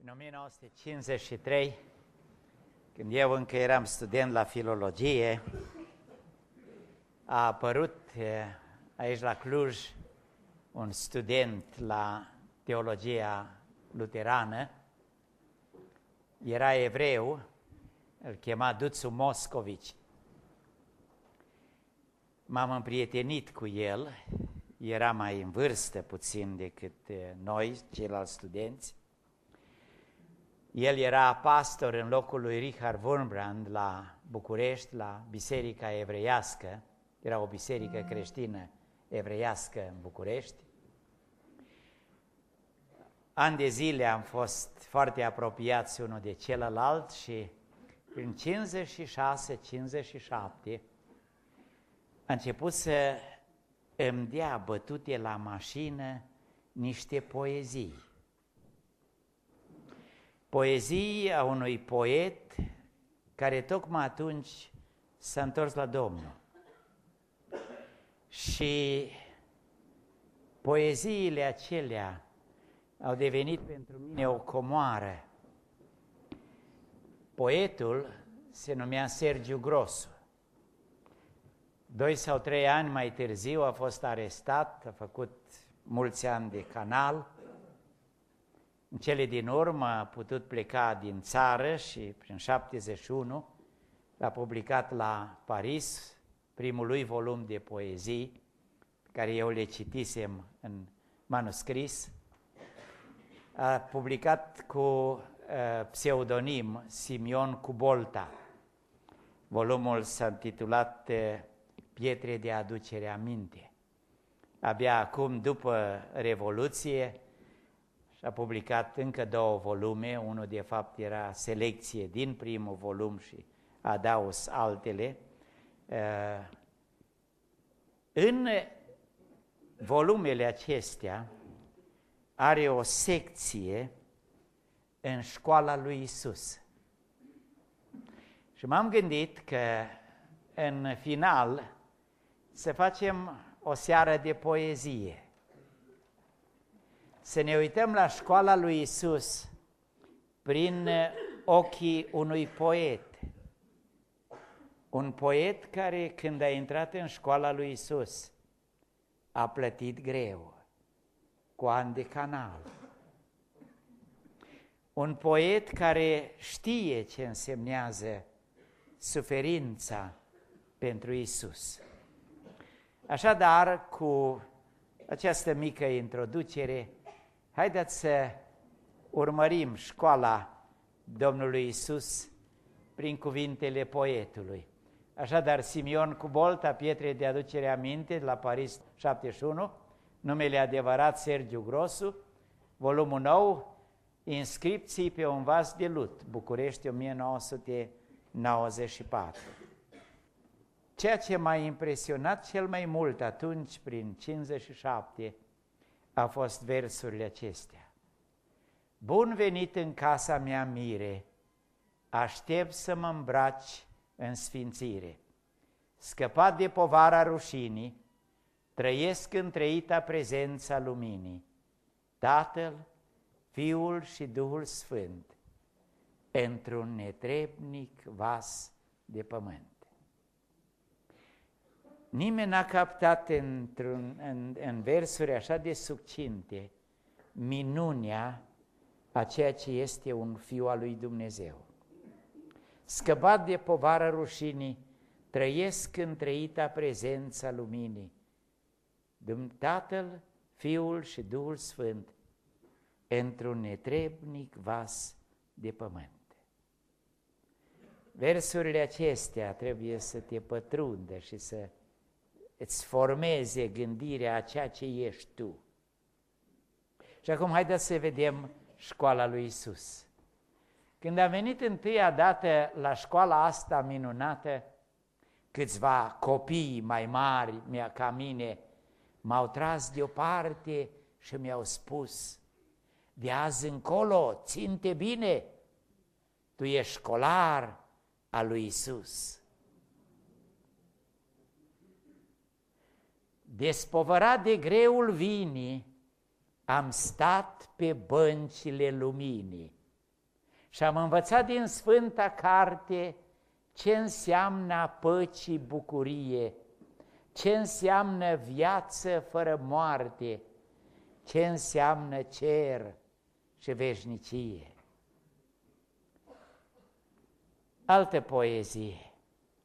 În 1953, când eu încă eram student la filologie, a apărut aici la Cluj un student la teologia luterană. Era evreu, îl chema Duțu Moscovici. M-am împrietenit cu el, era mai în vârstă puțin decât noi, ceilalți studenți. El era pastor în locul lui Richard Wurmbrand la București, la Biserica Evreiască. Era o biserică creștină evreiască în București. Ani de zile am fost foarte apropiați unul de celălalt și în 56-57 a început să îmi dea bătute la mașină niște poezii. Poezii a unui poet care tocmai atunci s-a întors la Domnul. Și poeziile acelea au devenit pentru mine o comoară. Poetul se numea Sergiu Grosu. 2 sau 3 ani mai târziu a fost arestat, a făcut mulți ani de canal. În cele din urmă a putut pleca din țară și prin 71 l-a publicat la Paris primul lui volum de poezii, pe care eu le citisem în manuscris. A publicat cu pseudonim Simion Cubolta. Volumul s-a intitulat Pietre de aducere aminte. Abia acum, după Revoluție, și-a publicat încă 2 volume, unul de fapt era selecție din primul volum și adaos altele. În volumele acestea are o secție în școala lui Isus. Și m-am gândit că în final să facem o seară de poezie. Să ne uităm la școala lui Isus prin ochii unui poet. Un poet care, când a intrat în școala lui Isus, a plătit greu, cu ani de canal. Un poet care știe ce însemnează suferința pentru Isus. Așadar, cu această mică introducere, haideți să urmărim școala Domnului Isus prin cuvintele poetului. Așadar, Simion Cubolta, Pietre de aducere aminte, la Paris 71, numele adevărat Sergiu Grosu, volumul nou, Inscripții pe un vas de lut, București 1994. Ceea ce m-a impresionat cel mai mult atunci, prin 57, a fost versurile acestea. Bun venit în casa mea, mire, aștept să mă îmbraci în sfințire. Scăpat de povara rușinii, trăiesc în trăita prezența luminii. Tatăl, Fiul și Duhul Sfânt, într-un netrebnic vas de pământ. Nimeni n-a captat în versuri așa de succinte minunea a ceea ce este un Fiu al lui Dumnezeu. Scăpat de povara rușinii, trăiesc în trăita prezența luminii. Tatăl, Fiul și Duhul Sfânt, într-un netrebnic vas de pământ. Versurile acestea trebuie să te pătrundă și să îți formeze gândirea a ceea ce ești tu. Și acum haideți să vedem școala lui Isus. Când am venit întâia dată la școala asta minunată, câțiva copii mai mari ca mine m-au tras deoparte și mi-au spus: de azi încolo, ține-te bine, tu ești școlar al lui Isus. Despovărat de greul vinii, am stat pe băncile luminii. Și am învățat din Sfânta Carte ce înseamnă păcii bucurie, ce înseamnă viață fără moarte, ce înseamnă cer și veșnicie. Altă poezie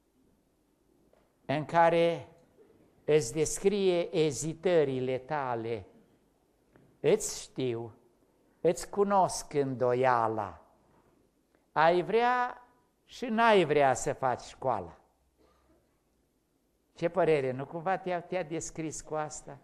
în care îți descrie ezitările tale. Îți știu, îți cunosc îndoiala, ai vrea și n-ai vrea să faci școala. Ce părere, nu cumva te-a descris cu asta?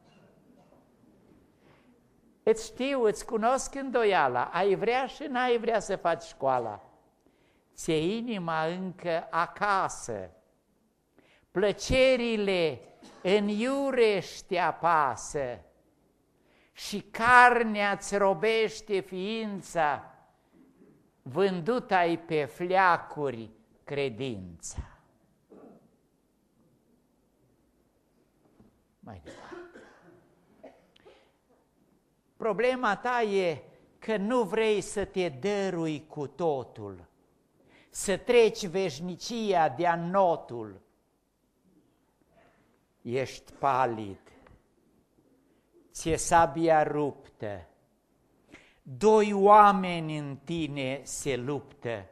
Îți știu, îți cunosc îndoiala, ai vrea și n-ai vrea să faci școala. Ți-e inima încă acasă, plăcerile în iurești te apasă și carnea-ți robește ființa, vândut ai pe fleacuri credința. Mai departe. Problema ta e că nu vrei să te dărui cu totul, să treci veșnicia de-a notul. Ești palid, ți-e sabia ruptă, doi oameni în tine se luptă,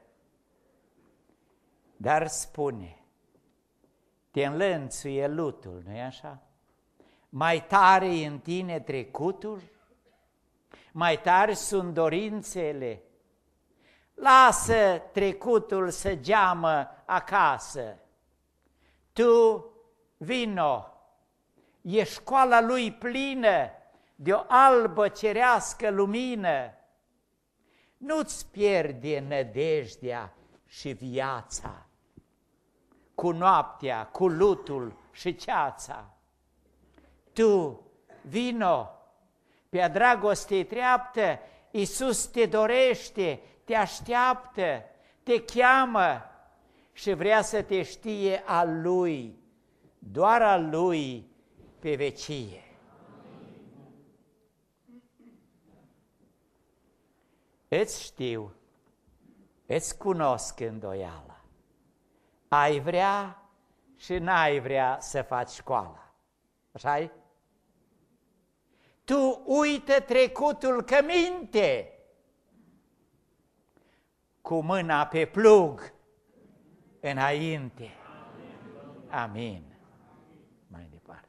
dar spune, te înlănțuie lutul, nu-i așa? Mai tare e în tine trecutul? Mai tari sunt dorințele? Lasă trecutul să geamă acasă. Tu vino, e școala lui plină de o albă cerească lumină. Nu-ți pierde nădejdea și viața cu noaptea, cu lutul și ceața. Tu vino, pe-a dragostei treaptă, Iisus te dorește, te așteaptă, te cheamă și vrea să te știe al Lui, doar al Lui pe vecie. Îți știu, îți cunosc îndoiala, ai vrea și n-ai vrea să faci școala, așa-i? Tu uită trecutul că minte, cu mâna pe plug înainte. Amin. Mai departe.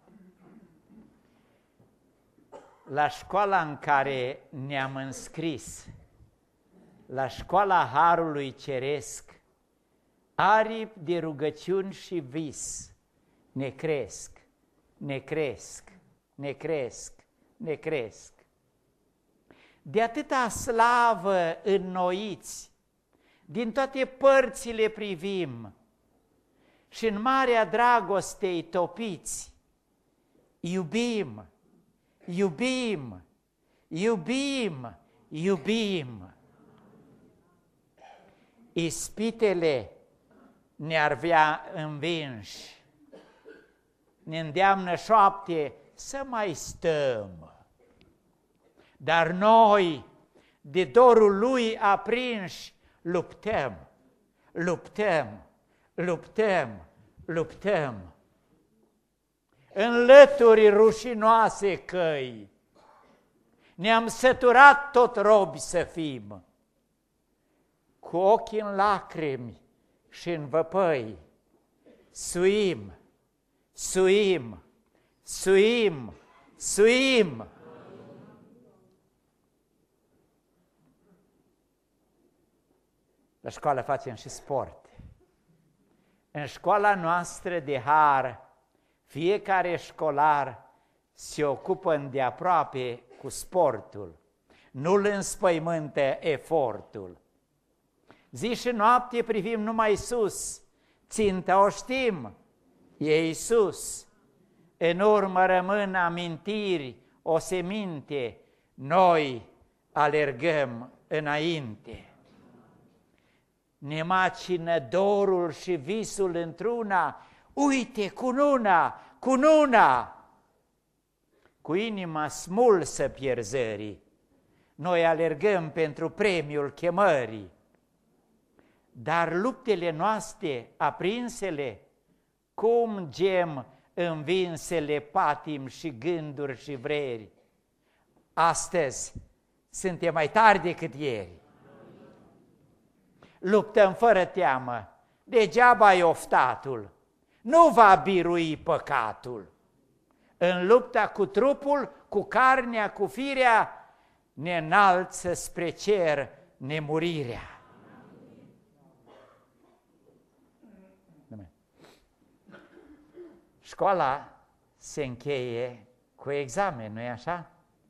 La școala în care ne-am înscris, la școala Harului Ceresc, aripi de rugăciuni și vis ne cresc, ne cresc, ne cresc, ne cresc. De atâta slavă înnoiți, din toate părțile privim și în marea dragostei topiți, iubim, iubim, iubim, iubim. Ispitele ne-ar vrea învinși, ne îndeamnă șoapte să mai stăm. Dar noi, de dorul Lui aprinși, luptăm, luptăm, luptăm, luptăm. În lături rușinoase căi, ne-am săturat tot robi să fim, cu ochii în lacrimi și în văpăi, suim, suim, suim, suim. La școală facem și sport. În școala noastră de har, fiecare școlar se ocupă îndeaproape cu sportul, nu-l înspăimântă efortul. Zi și noapte privim numai sus, ținta o știm, e Iisus. În urmă rămân amintiri, oseminte, noi alergăm înainte. Ne macină dorul și visul într-una, uite, cununa, cununa! Cu inima smulsă pierzării, noi alergăm pentru premiul chemării, dar luptele noastre aprinsele, cum gem învinsele patim și gânduri și vreri, astăzi suntem mai tari decât ieri. Luptăm fără teamă, degeaba-i oftatul, nu va birui păcatul. În lupta cu trupul, cu carnea, cu firea, ne înalță spre cer nemurirea. Școala se încheie cu examen, nu-i așa?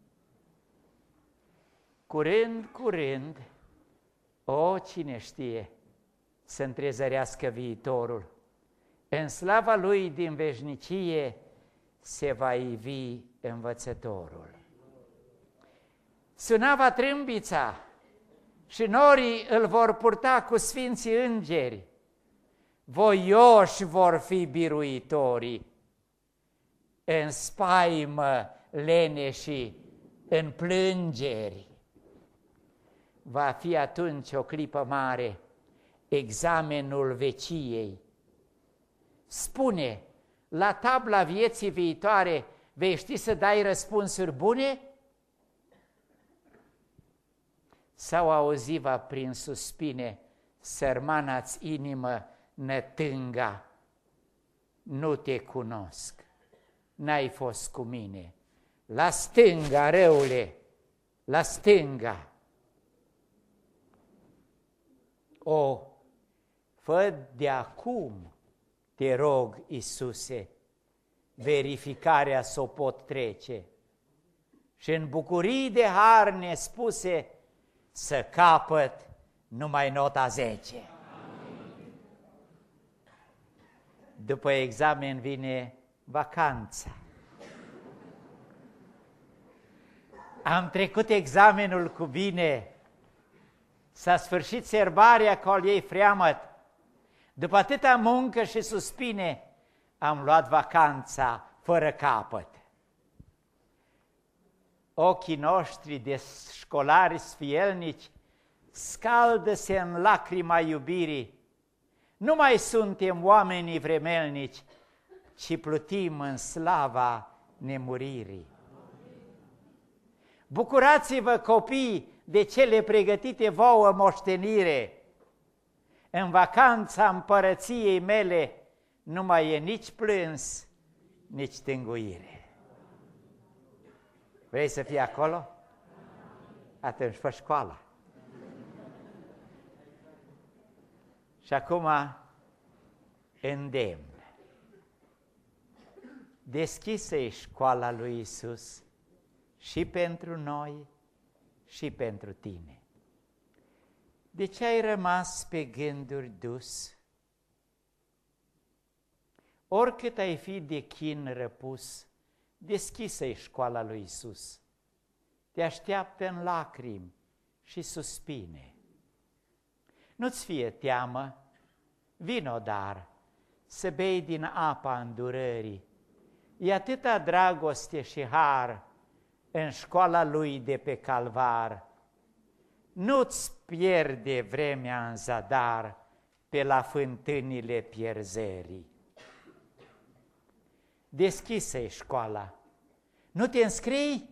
Curând, curând, cine știe, să întrezărească viitorul. În slava lui din veșnicie se va ivi învățătorul. Sunava trâmbița și norii îl vor purta cu sfinții îngeri. Voioși vor fi biruitorii, în spaimă leneșii, în plângeri. Va fi atunci o clipă mare, examenul veciei. Spune, la tabla vieții viitoare, vei ști să dai răspunsuri bune? Sau auziva prin suspine, sărmana-ți inimă nătânga, nu te cunosc, n-ai fost cu mine, la stânga, răule, la stânga. Fă de acum, te rog, Iisuse, verificarea s-o pot trece și în bucurii de har nespuse să capăt numai nota 10. După examen vine vacanța. Am trecut examenul cu bine, s-a sfârșit serbarea cu al ei freamăt. După atâta muncă și suspine, am luat vacanța fără capăt. Ochii noștri de școlari sfielnici scaldă-se în lacrima iubirii. Nu mai suntem oamenii vremelnici, ci plutim în slava nemuririi. Bucurați-vă, copii, de cele pregătite vouă moștenire. În vacanța împărăției mele nu mai e nici plâns, nici tânguire. Vrei să fii acolo? Atunci fă școala. Și acum îndemn. Deschisă-i școala lui Iisus și pentru noi și pentru tine. De ce ai rămas pe gânduri dus? Oricât ai fi de chin răpus, deschisă-i școala lui Iisus. Te așteaptă în lacrimi și suspine. Nu-ți fie teamă, vino dar, să bei din apa îndurării. E atâta dragoste și har în școala lui de pe calvar. Nu-ți pierde vremea în zadar pe la fântânile pierzării. Deschisă-i școala. Nu te înscrii?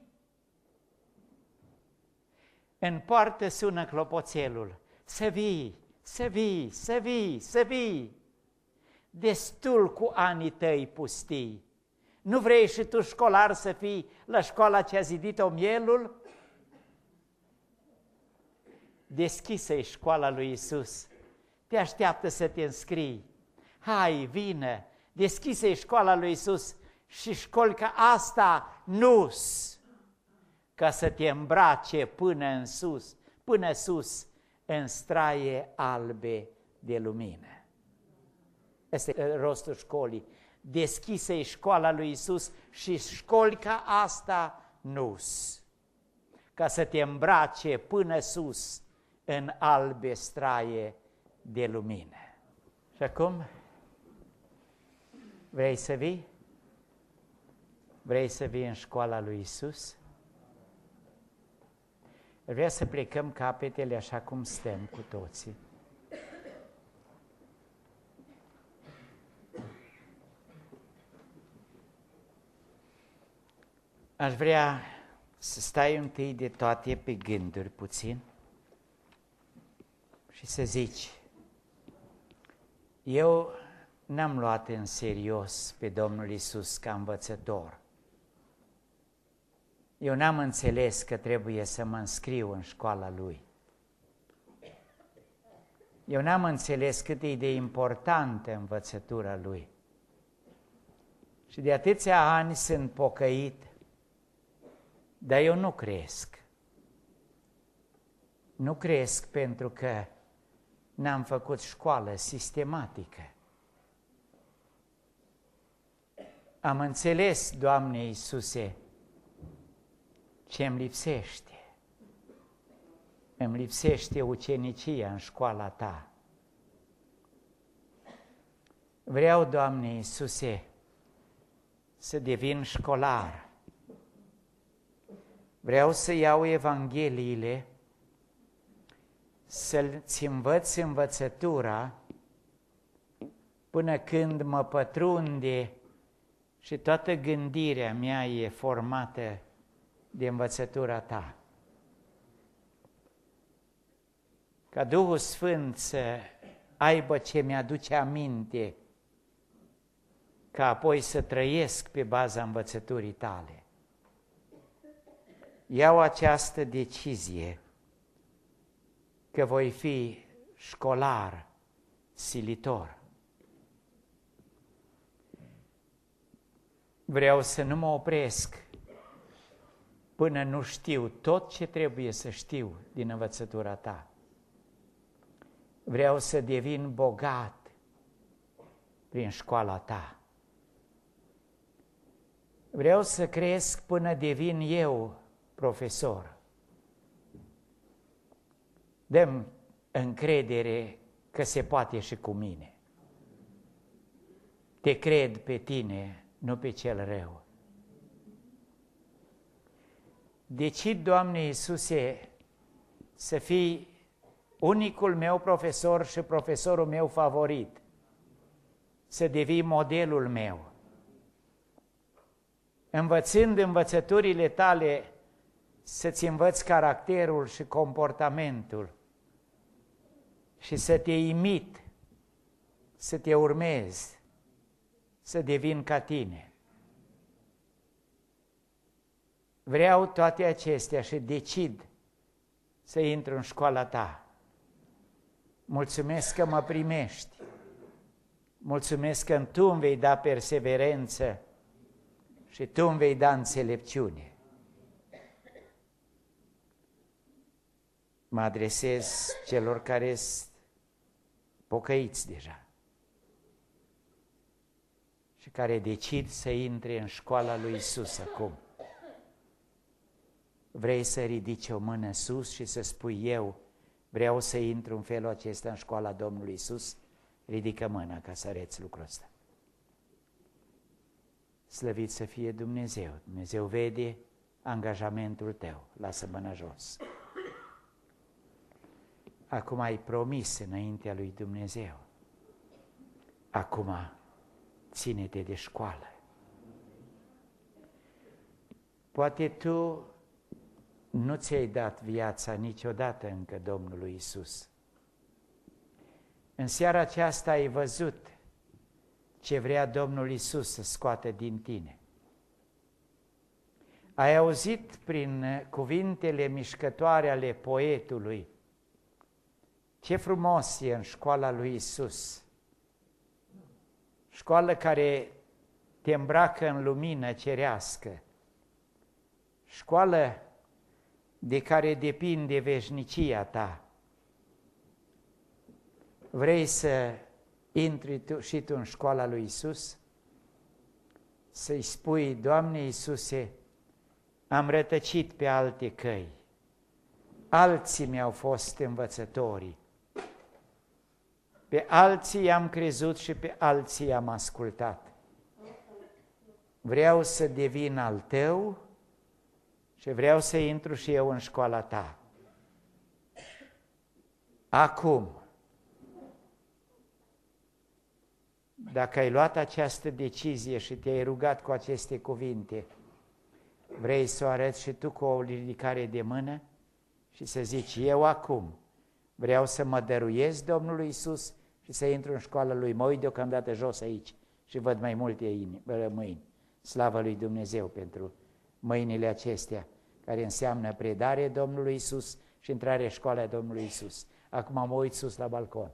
În poartă sună clopoțelul. Să vii, să vii, să vii, să vii. Destul cu anii tăi pustii. Nu vrei și tu, școlar, să fii la școala ce a zidit-o mielul? Deschisă-i școala lui Iisus. Te așteaptă să te înscrii. Hai, vină, deschisă-i școala lui Iisus și școli ca asta nu-s, ca să te îmbrace până în sus, până sus, în straie albe de lumină. Este rostul școlii. Deschisă-i școala lui Iisus și școli ca asta nu-s, ca să te îmbrace până sus în albe straie de lumină. Și acum, vrei să vii? Vrei să vii în școala lui Iisus? Vreau să plecăm capetele așa cum stăm cu toții. Aș vrea să stai întâi de toate pe gânduri puțin și să zici: eu n-am luat în serios pe Domnul Iisus ca învățător. Eu n-am înțeles că trebuie să mă înscriu în școala Lui. Eu n-am înțeles cât e de importantă învățătura Lui. Și de atâția ani sunt pocăit, dar eu nu cresc. Nu cresc pentru că n-am făcut școală sistematică. Am înțeles, Doamne Iisuse, ce îmi lipsește. Îmi lipsește ucenicia în școala Ta. Vreau, Doamne Iisuse, să devin școlar. Vreau să iau Evangheliile, să-ți învăț învățătura până când mă pătrunde și toată gândirea mea e formată de învățătura Ta. Ca Duhul Sfânt să aibă ce mi-aduce aminte, ca apoi să trăiesc pe baza învățăturii Tale. Iau această decizie că voi fi școlar, silitor. Vreau să nu mă opresc până nu știu tot ce trebuie să știu din învățătura Ta. Vreau să devin bogat prin școala Ta. Vreau să cresc până devin eu profesor. Dă-mi încredere că se poate și cu mine. Te cred pe Tine, nu pe cel rău. Decid, Doamne Iisuse, să fii unicul meu profesor și profesorul meu favorit, să devii modelul meu. Învățând învățăturile Tale, să-ți învăț caracterul și comportamentul și să te imit, să te urmez, să devin ca Tine. Vreau toate acestea și decid să intru în școala Ta. Mulțumesc că mă primești. Mulțumesc că Tu îmi vei da perseverență și Tu îmi vei da înțelepciune. Mă adresez celor care sunt pocăiți deja și care decid să intre în școala lui Iisus acum. Vrei să ridici o mână sus și să spui: eu vreau să intru în felul acesta în școala Domnului Iisus? Ridică mâna ca să arăți lucrul ăsta. Slăvit să fie Dumnezeu. Dumnezeu vede angajamentul tău. Lasă mâna jos. Acum ai promis înaintea lui Dumnezeu. Acum ține-te de școală. Poate tu nu ți-ai dat viața niciodată încă Domnului Iisus. În seara aceasta ai văzut ce vrea Domnul Iisus să scoată din tine. Ai auzit prin cuvintele mișcătoare ale poetului ce frumos e în școala lui Iisus. Școală care te îmbracă în lumină cerească. Școală de care depinde veșnicia ta. Vrei să intri și tu în școala lui Iisus? Să-i spui: Doamne Iisuse, am rătăcit pe alte căi. Alții mi-au fost învățătorii. Pe alții i-am crezut și pe alții i-am ascultat. Vreau să devin al Tău și vreau să intru și eu în școala Ta. Acum, dacă ai luat această decizie și te-ai rugat cu aceste cuvinte, vrei să o arăți și tu cu o ridicare de mână și să zici, eu acum vreau să mă dăruiesc Domnului Iisus și să intru în școala Lui. Mă uit deocamdată jos aici și văd mai multe mâini. Slavă lui Dumnezeu pentru mâinile acestea, care înseamnă predare Domnului Iisus și intrare în școala Domnului Iisus. Acum mă uit sus la balcon.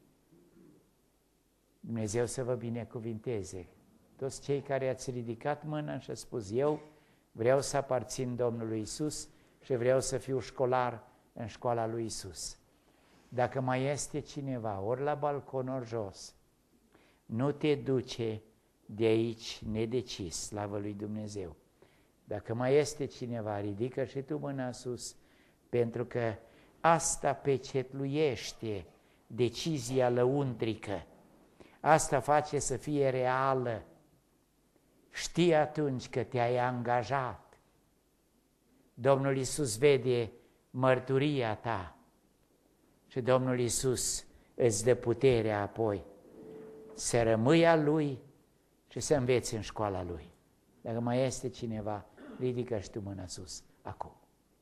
Dumnezeu să vă binecuvinteze. Toți cei care ați ridicat mâna și ați spus, eu vreau să aparțin Domnului Iisus și vreau să fiu școlar în școala lui Iisus. Dacă mai este cineva, ori la balcon, ori jos, nu te duce de aici nedecis, slavă lui Dumnezeu. Dacă mai este cineva, ridică și tu mâna sus, pentru că asta pecetluiește decizia lăuntrică. Asta face să fie reală. Știi atunci că te-ai angajat. Domnul Iisus vede mărturia ta și Domnul Iisus îți dă puterea apoi să rămâi a Lui și să înveți în școala Lui. Dacă mai este cineva, ridică și tu mâna sus acum.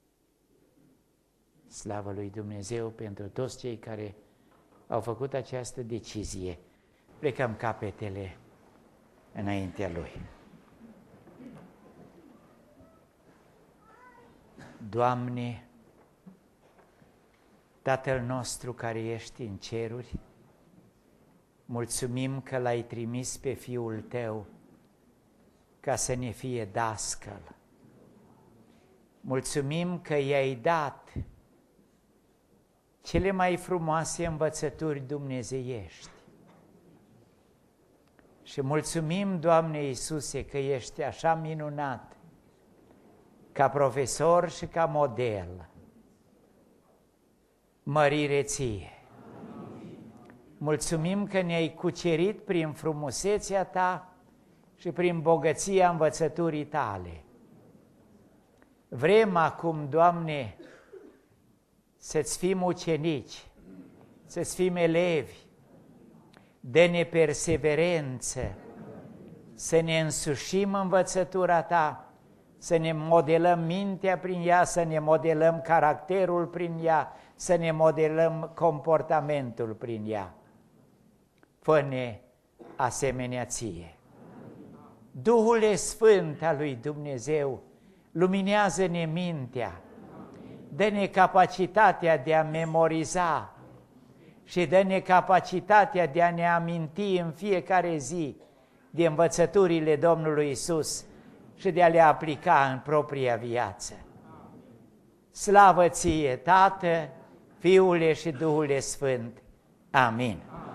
Slavă lui Dumnezeu pentru toți cei care au făcut această decizie. Plecăm capetele înaintea Lui. Doamne, Tatăl nostru care ești în ceruri, mulțumim că L-ai trimis pe Fiul Tău ca să ne fie dascăl. Mulțumim că i-ai dat cele mai frumoase învățături dumnezeiești. Și mulțumim, Doamne Iisuse, că ești așa minunat, ca profesor și ca model. Mărire Ție! Mulțumim că ne-ai cucerit prin frumusețea Ta și prin bogăția învățăturii Tale. Vrem acum, Doamne, să-ți fim ucenici, să-ți fim elevi, dă-ne perseverență, să ne însușim învățătura Ta, să ne modelăm mintea prin ea, să ne modelăm caracterul prin ea, să ne modelăm comportamentul prin ea. Fă-ne asemenea Ție. Duhul Sfânt al lui Dumnezeu, luminează-ne mintea, dă-ne capacitatea de a memoriza și dă-ne capacitatea de a ne aminti în fiecare zi de învățăturile Domnului Iisus și de a le aplica în propria viață. Slavă Ție, Tată, Fiule și Duhul Sfânt. Amin.